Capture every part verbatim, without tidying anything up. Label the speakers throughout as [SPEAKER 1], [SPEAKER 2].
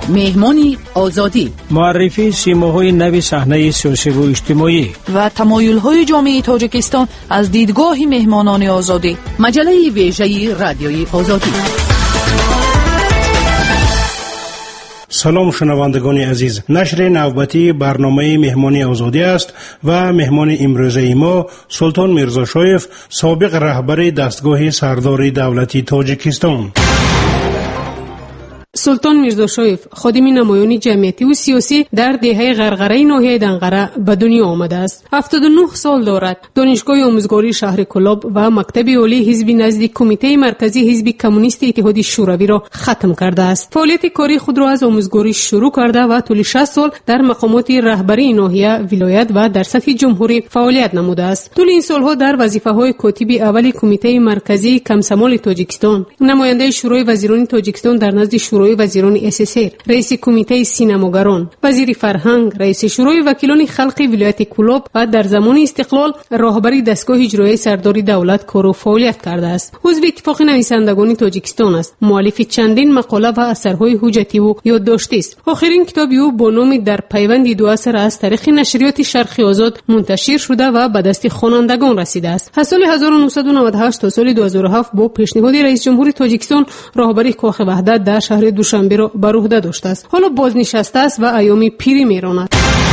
[SPEAKER 1] مهمانی آزادی،
[SPEAKER 2] معرفی سیماهای نو صحنه سیاسی و اجتماعی
[SPEAKER 1] و تمایل‌های جامعه تاجیکستان از دیدگاه مهمانان آزادی. مجله ویژه رادیوی آزادی.
[SPEAKER 3] سلام شنوندگان عزیز، نشر نوبتی برنامه مهمانی آزادی است و مهمان امروزه ما سلطان میرزاشایف، سابق رهبر دستگاه سردار دولتی تاجیکستان.
[SPEAKER 4] سلطان میرزاشایف خادم نمایان جمعیتی و سیاسی در دهه غرغره ناحیه دنقره به دنیا آمده است. هفتاد و نه سال دارد. دانشگاه آموزگاری شهر کلاب و مکتب عالی حزبی نزد کمیته مرکزی حزب کمونیست اتحاد شوروی را ختم کرده است. فعالیت کاری خود را از آموزگاری شروع کرده و طول شصت سال در مقامات رهبری ناحیه، ولایت و در سطح جمهوری فعالیت نموده است. طول این سالها در وظیفه‌های کاتب اول کمیته مرکزی کمسمال تاجیکستان، نماینده شورای وزیران تاجیکستان در نزد شورای وزیران اس اس ار، رئیس کمیته سینماگران، وزیر فرهنگ، رئیس شورای وکیلان خلق ولایت کلاب و در زمان استقلال راهبر دستگاه اجرایی سردار دولت کار و فعالیت کرده است. عضو اتفاق نویسندگان تاجیکستان است. مؤلف چندین مقاله و اثرهای حجتی و یادداشتی است. آخرین کتاب او با نام در پیوند دو اثر از طریق نشریات شرق آزاد منتشر شده و به دست خوانندگان رسیده است. از سال هزار و نهصد و نود و هشت تا سال دو هزار و هفت با پیشنهاد رئیس جمهور تاجیکستان راهبری کاخ وحدت در شهر دوشنبه را بر عهده داشته است. حالا بازنشسته است و ایام پیری میراند.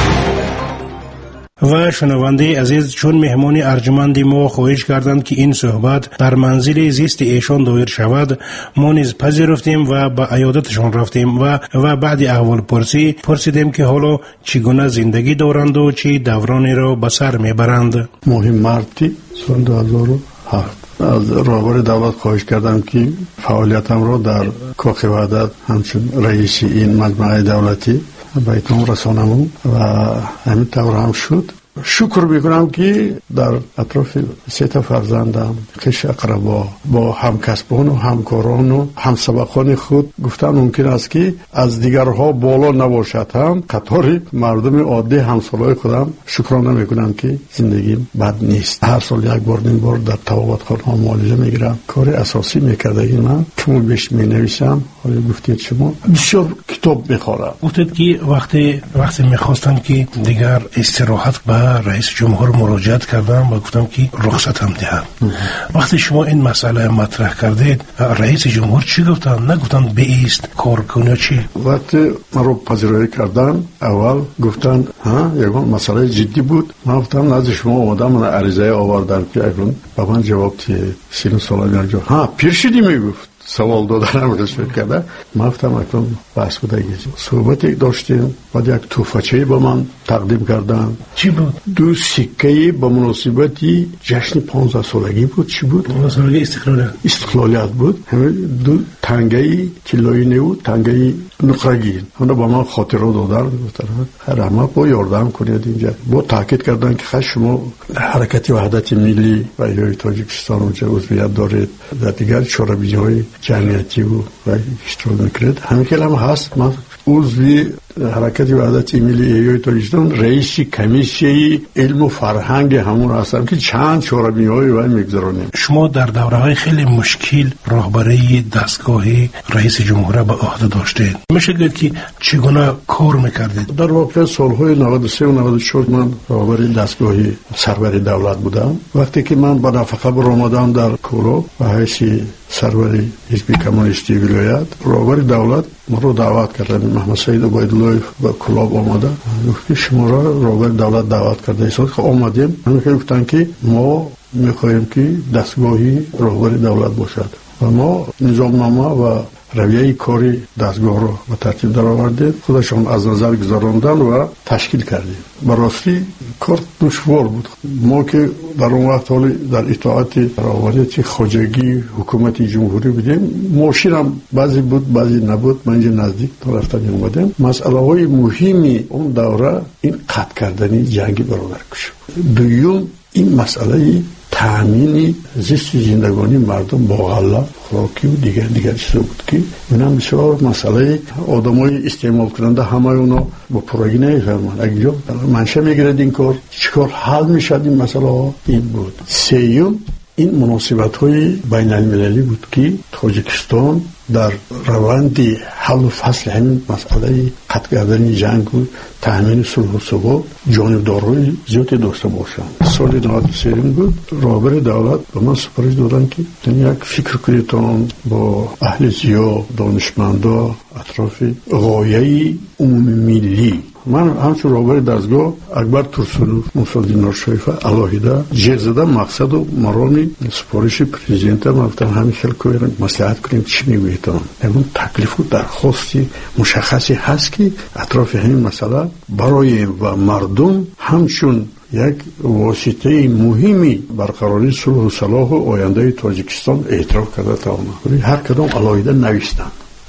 [SPEAKER 3] و شنونده عزیز، چون مهمان ارجمند ما خواهش کردند که این صحبت در منزل زیست ایشان دایر شود، ما نیز پذیرفتیم و به عیادتشان رفتیم و و بعد احوال پرسی پرسیدیم که حالا چگونه زندگی دارند و چه دورانی را به سر میبرند.
[SPEAKER 5] مهم مارتی سال دو هزار و هفت از راهبر دولت خواهش کردم که فعالیتم را در کاخ وحدت همچون رئیس این مجموعه دولتی به اتمام رسانم و همین طور هم شد. شکر میکنم که در اطراف سه تا فرزندم، خویش اقربا، با همکسبان و همکاران و همسبقان خود گفتم ممکن است که از دیگرها بالا نباشد، هم قطار مردم عادی همسالای خودم شکرانه میکنم که زندگیم بد نیست. هر سال یک بار نیم بار در طبابتخانه ها معالجه میگیرم. کار اساسی میکردگی من کمو بیش مینویسم. حالا گفتید شما بسیار کتاب میخوانم.
[SPEAKER 3] گفتید که وقتی وقتی میخواستم که دیگر استراحت به رئیس جمهور مراجعت کردم و گفتم که رخصت هم دهم. وقتی شما این مسئله مطرح کردید، رئیس جمهور چی گفتن؟ نگفتن بایست کار کن چی؟
[SPEAKER 5] وقتی من رو پذیرایی کردن، اول گفتن ها یگان مسئله جدی بود. من گفتم نزد شما اومدم، من عریضه آوردم که اگرون با من جواب تی سیلون سالان جا ها پیر شدی میگفت. سوال دادنم رسید کرده. من گفتم اکنون بحث بودگی صحبتی داشتیم. بعد یک توفچه‌ای با من تقدیم کردن.
[SPEAKER 3] چی بود؟
[SPEAKER 5] دو سکه‌ای با مناسبتی جشن پانزده سالگی بود. چی بود؟
[SPEAKER 3] پانزده سالگی استقلالیت.
[SPEAKER 5] استقلالیت بود. همه دو تنگه‌ای کیلویی نو، تنگه‌ای نقرگی. اونا با من خاطره دادن. گفتن هر همه با یاردم کنید اینجا. با تاکید کردن که خش شما حرکت وحدت ملی و ایالات تاجیکستان اونجا عضویت دارید و دیگر چهاربیج‌های جمعیتی و اشتراک میکرد. همین کلام هست. من عضوی حرکت وحدت ملی ایالات تاجیکستان رئیس کمیسیه علم و فرهنگ همون هستم که چند چهاربیج‌های و میگذرونیم.
[SPEAKER 3] شما در دوره‌های خیلی مشکل راهبری دستگاه رئیس جمهور به عهده داشتید. میشه گفت که چگونه کار میکردید؟
[SPEAKER 5] در واقع سالهای نود و سه و نود و چهار من راهبر دستگاه سرور دولت بودم. وقتی که من با نفقه برآمدم در کلاب و حیث سرور حزب کمونیستی ولایت، راهبر دولت ما رو دعوت کردن. محمد سعید عبیدالله با کلاب آمده گفت شما را راهبر دولت دعوت کرده است. که آمدیم من گفتن که ما میخواهیم که دستگاهی راهبر دولت باشد و ما نظامنامه و رویه کاری دستگاه را به ترتیب در آوردیم. خودشان از نظر گذراندن و تشکیل کردیم. براستی کار دشوار بود. ما که در اون وقت حالی در اطاعت راهبری خواجگی حکومت جمهوری بودیم، ماشین هم بعضی بود بعضی نبود. من اینجا نزدیک تا رفتن اومدیم. مسئله های مهمی اون دوره این قطع کردنی جنگی برادر کش. دوم این مسئله تامین زیست زندگانی مردم با غله، خوراکی و دیگر دیگر چیزا بود که اینم بسیار مسئله آدمای استعمال کننده همه اونا با پروژه نمیفهمن. اگه منشه میگیرد این کار چیکار حل میشد این مسئله ها این بود. سیوم این مناسبت‌های بین‌المللی بود که تاجیکستان در روند حل و فصل همین مسئله قطع کردن جنگ و تامین صلح و ثبات جانبدارهای زیادی داشته باشند. سال نود و سه بود رهبر دولت به من سفارش دادن که یک فکر کنید با اهل زیا دانشمندا اطراف غایه عمومی ملی. من همچون رهبر دستگاه اکبر ترسونوف موسادینار شریفه علاهیده جر زدم مقصد و مرام سفارش پرزیدنت هم گفتم همین خیلی کویر مصلحت کنیم چی میگویتون اون تکلیف و درخواستی مشخصی هست که اطراف همین مسئله برای و مردم همچون یک واسطه مهمی برقراری صلح و صلاح و آینده تاجیکستان اعتراف کرده تا اونا هر کدام علاهیده نوشتن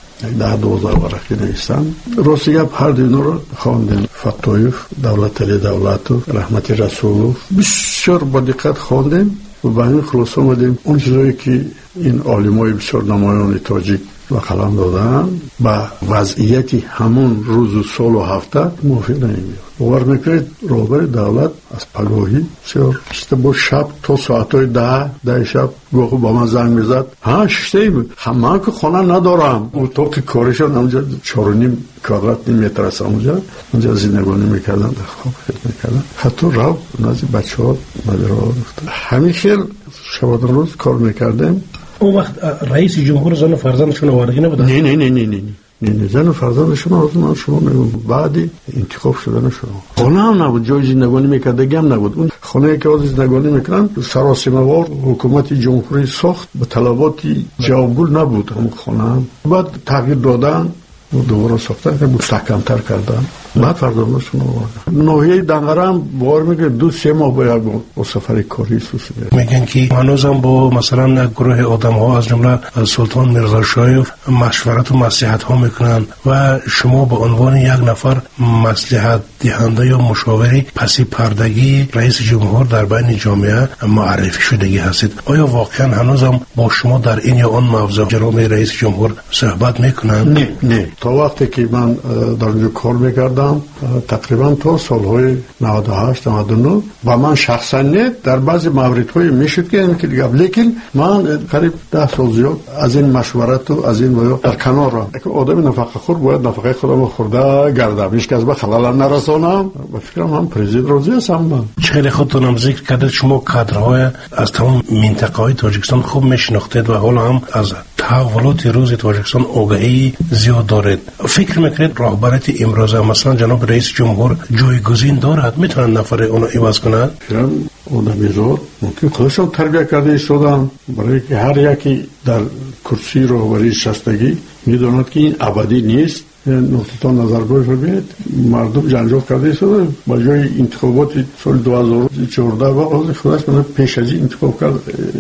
[SPEAKER 5] ده دوازده ورقی نوشتن. راستی گپ هر دینا رو خواندیم. فتایف، دولت علی دولتوف، رحمت رسولوف بسیار با دقت خواندیم و به همین خلاصه آمدیم اون چیزایی که این عالمای بسیار نمایان تاجیک و قلم دادن با وضعیت همون روز و سال و هفته موافق نمیاد. باور میکنید رهبر دولت از پگاهی بسیار شده با شب تا ساعتهای ده ده شب گوه با من زنگ میزد ها ششته بود من که خانه ندارم اتاق کارشان اونجا چهار و نیم کوادرات متر است اونجا اونجا زندگانی میکردن در خواب خیلی میکردن حتی رو نزد بچه ها مدرها رفتن همین خیل شبادن روز کار میکردیم.
[SPEAKER 3] اون وقت رئیس جمهور زن و فرزندشون آوردگی نبودن؟
[SPEAKER 5] نه نه نه نه نه نه نه زن و فرزندشون آوردن شما میگم بعدی انتخاب شدن شما خانه هم نبود جای زندگانی میکرده هم نبود اون خانه که از زندگانی میکنن سراسیمه‌وار حکومت جمهوری ساخت به طلباتی جوابگو نبود اون خانه بعد تغییر دادن و دوباره ساختن که مستحکم‌تر کردن بعد فرزندشون آوردن. ناحیه دنقره هم باور میگه دو سه ماه باید با سفر کاری سوسیده
[SPEAKER 3] میگن که هنوز هم با مثلا یک گروه آدم ها از جمله سلطان میرزا شایف مشورت و مصلحت ها میکنن و شما به عنوان یک نفر مصلحت دهنده یا مشاوری پس پردگی رئیس جمهور در بین جامعه معرفی شدگی هستید. آیا واقعا هنوز هم با شما در این یا آن موضوع جناب رئیس جمهور صحبت میکنن؟
[SPEAKER 5] نه نه تا وقتی که من در اونجا کار میکردم تقریبا تا سالهای نود و هشت نود و نه و من شخصا نه در بعضی موردهای میشد که اینکه دیگه لیکن من قریب ده سال زیاد از این مشورت و از این ویا در کنار رم که آدم نفقه خور باید نفقه خودم خورده گردم هیچ کس به خلال نرسانم و فکرم هم پرزیدنت راضی هستم. من
[SPEAKER 3] چهل خودتونم ذکر کردید شما کادرهای از تمام منطقه های تاجیکستان خوب میشناختید و حالا هم از تحولات روز تاجیکستان آگاهی زیاد دارید. فکر میکنید رهبریت امروز مثلا جناب رئیس جمهور جایگزین دارد میتونن نفر اونو عوض کنند؟
[SPEAKER 5] فکرم آدمیزاد ممکن خودشون تربیت کرده ایستادن برای که هر یکی در کرسی رهبری شستگی میداند که این ابدی نیست. نقطه نظرگاهش رو بید مردم جنجال کرده ایستاده با جای انتخابات سال دو هزار و چهارده و آز خودش من پیش از این انتخاب کرد.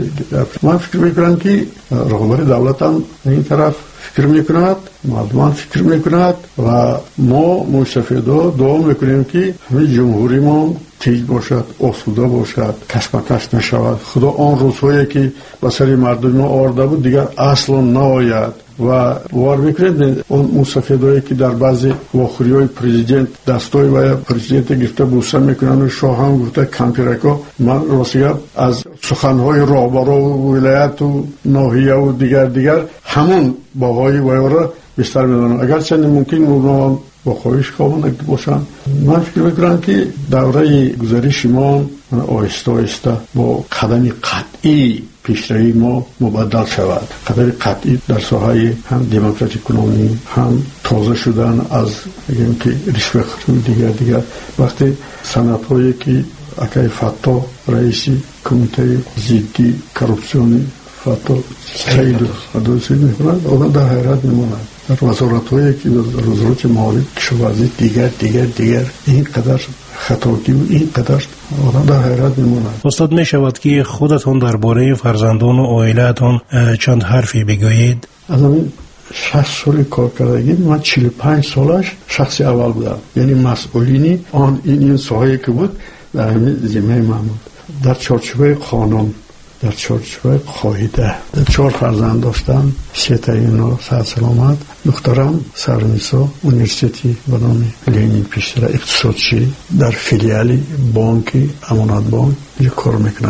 [SPEAKER 5] من فکر میکنم که رهبر دولت هم این طرف فکر میکند مردمان فکر میکند و ما مستفیدا دعا میکنیم که همین جمهوری ما تیج باشد آسوده باشد کشمکش نشود خدا آن روزهایی که بسری مردم ما آورده بود دیگر اصلا نآید و وار میکنید اون مستفیدایی که در بعضی واخوری های پرزیدنت دستای و پرزیدنت گرفته بوسه میکنن و شاه هم گفته کمپیرکا من راستیگه از سخنهای رهبرا و ولایت و ناحیه و دیگر دیگر همون باقای ویاره بیشتر میدونم اگرچه ممکن اونا با خواهش خوابان اگه باشن. من فکر میکنم که دوره گذریش ما آهسته آهسته با قدم قطعی پیشروی ما مبدل شود. قدم قطعی در ساحه هم دموکراتیک اکنومی هم تازه شدن از بگیم که رشوه خوری دیگر دیگر وقتی سنت‌هایی که اکای فتا رئیسی کمیته ضدی کروپسیونی فتا سید و دوستی میکنند آدم در حیرت میماند. در وزارت هایی که در وزارت مالی کشاورزی دیگر دیگر دیگر این قدر خطاگی و این قدر آدم در حیرت میماند.
[SPEAKER 3] استاد میشود که خودتون درباره فرزندان و عائله‌تان چند حرفی بگویید؟
[SPEAKER 5] از همین شصت سال کار کردگی من چهل و پنج سالش شخصی اول بودم یعنی مسئولینی آن این این ساحه‌ای که بود در همین ذمه من بود در چارچوبه قانون در چارچوبه قاعده. چهار فرزند داشتم سه تا اینا صحت سلامت دخترم سرنسا اونیورسیتی به نام لنین پیشتر اقتصادچی در فیلیالی بانکی امانت بانک کار میکند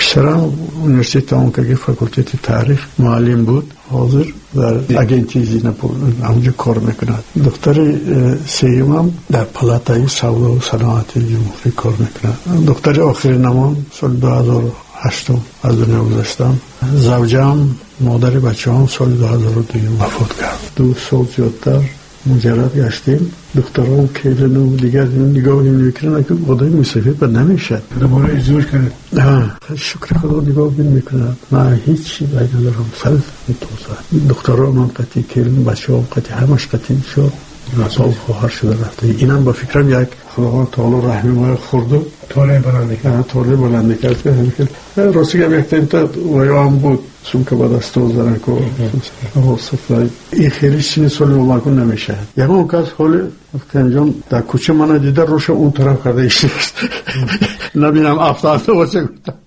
[SPEAKER 5] پسرم یونیورسیته تمام کرد، فاکولته تاریخ معلم بود، حاضر در اگنتی زینپور همونجا کار میکند. دختر سیومم در پالاتای سودا و صنعت جمهوری کار میکند. دختر آخر نمان سال دو هزار و هشت از دنیا گذشتم. زوجم مادر بچه هم سال دو هزار و دو وفات کرد. دو سال زیادتر مجرد گشتیم. دختران که نو دیگر نگاه نمیکنن که خدای مسافر بد نمیشه.
[SPEAKER 3] دوباره ازدواج کرد.
[SPEAKER 5] ها شکر خدا نگاه میکنن. من هیچ چیز ندارم. سال میتوزه. دختران من قطعی کردن، بچه‌ها قطعی همش قطعی شد. رسول خواهر شده رفته. اینم با فکرم یک خدا تعالی رحم ما خورده.
[SPEAKER 3] طالع بلند کرد.
[SPEAKER 5] طالع بلند کرد که همین راستی که وقتی تا ویام بود سون که بعد از تو زدن که واسه این خیلی چیزی سوال ممکن نمیشه. یکم کس حالی کنجام در کوچه من دیده روش اون طرف کرده ایشت نبینم افتاده باشه.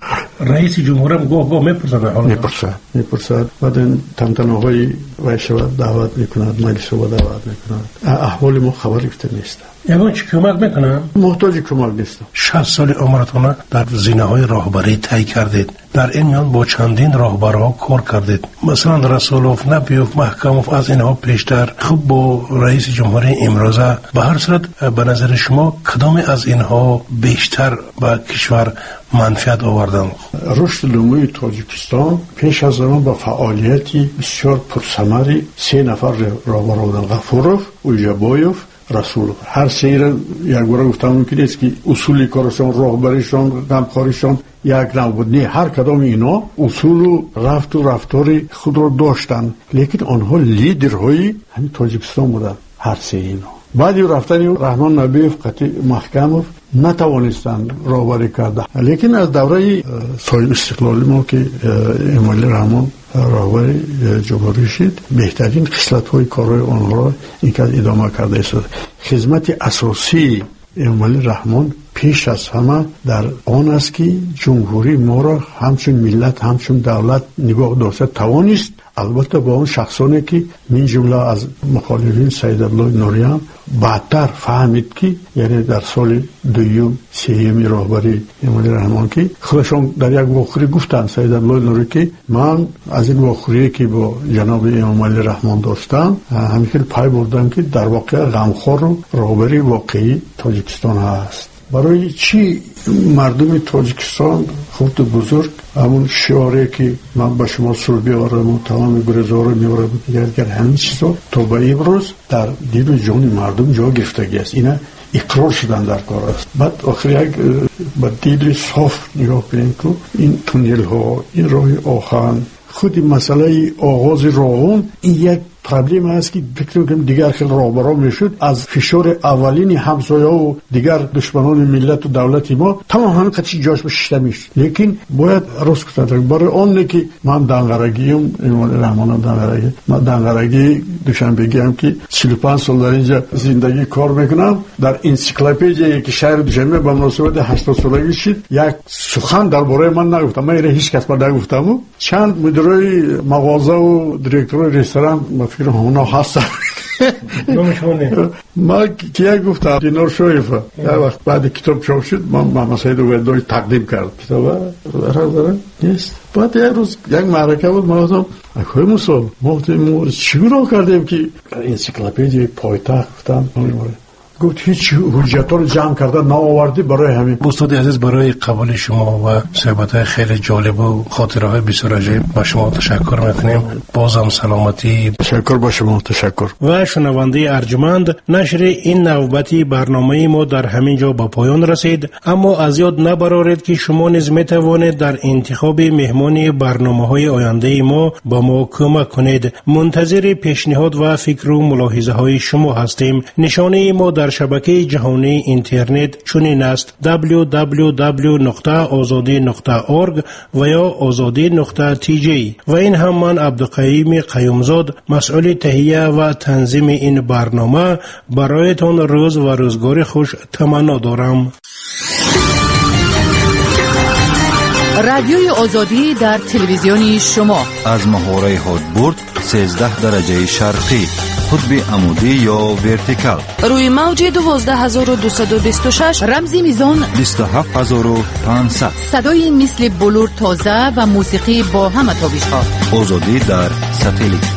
[SPEAKER 3] رئیس جمهورم گاه گاه میپرسد حالا
[SPEAKER 5] میپرسد میپرسد بعد تنتناهای ویشو دعوت میکند، مجلس رو دعوت میکند. احوال ما خبر گرفته نیست.
[SPEAKER 3] یعنی چی کمک میکنم؟
[SPEAKER 5] محتاج کمک نیستم.
[SPEAKER 3] شصت سال عمرتون در زینه‌های راهبری طی کردید. در این میان با چندین راهبرها کار کردید. مثلا رسولوف، نبیوف، محکموف از اینها پیشتر. خب با رئیس جمهوری امروزه به هر صورت به نظر شما کدام از اینها بیشتر به کشور منفعت آوردن؟
[SPEAKER 5] رشد لوموی تاجیکستان پیش از آن با فعالیتی بسیار پرثمری سه نفر راهبر بودند: غفورов، اوژابایوف، رسولوف. هر سه را یک بار گفتم ممکن است که اصولی کارشان، راهبریشان، غمخواریشان یک نبود. نه، هر کدام اینا اصول و رفت و رفتار خود را داشتند، لیکن آنها لیدرهای همین تاجیکستان بودند هر سه اینا. بعدی رفتن رحمان نبیف، قطعی محکموف نتوانستند راهبری کرده، لیکن از دوره صاحب استقلال ما که امالی رحمان راهبر جمهوری شد، بهترین خصلت‌های کارهای آنها را اینکه ادامه کرده است. خدمت اساسی امالی رحمان پیش از همه در آن است که جمهوری ما را همچون ملت، همچون دولت نگاه داشته توانست. البته با اون شخصانی که من جمله از مخالفین سید عبدالله نوری هم بعدتر فهمید که یعنی در سال دویم سیمی راهبری امالی رحمان که خودشون در یک واخوری گفتن سید عبدالله نوری که من از این واخوری که با جناب امالی رحمان داشتم همین پای بردم که در واقع غمخوار و راهبری واقعی تاجیکستان هست. برای چی مردم تاجیکستان خود بزرگ همون شعاری که من به شما سر بیارم و تمام گرزاره میارم دیگر همین چیزا تا به امروز در دل و جان مردم جا گرفتگی است. اینا اقرار شدن در کار است. بعد آخر یک با دل صاف نگاه کنیم که این تونل ها، این راه آهن، خود مسئله آغاز راهون این یک پرابلم است که فکر می‌کنم دیگر خیلی راهبرا میشد از فشار اولین همسایه و دیگر دشمنان ملت و دولت ما تمام همه قطعی جاش به شیشته میشد. لیکن باید راست کنند برای آن که من دنگرگیم امام رحمان دنگرگی من دنگرگی دوشنبگی هم که چهل و پنج سال در اینجا زندگی کار میکنم. در انسیکلوپدیایی که شهر دوشنبه به مناسبت هشتاد سالگی شد یک سخن درباره من نگفتم. من هیچ کس ما نگفتم. چند مدیرای مغازه و دیرکتور رستوران فکر همونا هستن. ما کیا گفتم دینار شویفه یک وقت بعد کتاب چاپ شد من محمد سعید ولدای تقدیم کرد کتاب را داره نیست. بعد یک روز یک معرکه بود ما گفتم اخوی موسی ما چی رو کردیم که انسیکلوپدی پایتخت گفتم گفت هیچ حجتا رو جمع کرده نآوردی برای همین.
[SPEAKER 3] استاد عزیز برای قبول شما و صحبت‌های خیلی جالب و خاطره‌های بسیار عجیب با شما تشکر می‌کنیم. بازم سلامتی.
[SPEAKER 5] تشکر با شما. تشکر.
[SPEAKER 3] و شنونده ارجمند، نشر این نوبتی برنامه ما در همین جا با پایان رسید، اما از یاد نبرارید که شما نیز می‌توانید در انتخاب مهمان برنامه‌های آینده ما با ما کمک کنید. منتظر پیشنهاد و فکر و ملاحظه‌های شما هستیم. نشانه ما در شبکه جهانی اینترنت چنین است: دبلیو دبلیو دبلیو نقطه آزادی نقطه اورگ و یا آزادی نقطه تی جی. و این هم من عبدالقیوم قیومزاد مسئول تهیه و تنظیم این برنامه برایتان روز و روزگار خوش تمنا دارم.
[SPEAKER 1] رادیوی آزادی در تلویزیونی شما
[SPEAKER 6] از محوره هادبورد سیزده درجه شرقی، قطب عمودی یا ورتیکال.
[SPEAKER 1] روی موج دوازده هزار و دویست و بیست و شش رمزی میزان
[SPEAKER 6] بیست و هفت هزار و پانصد.
[SPEAKER 1] صدای مثل بلور تازه و موسیقی با همه تابش ها.
[SPEAKER 6] آزادی در ساتلیت.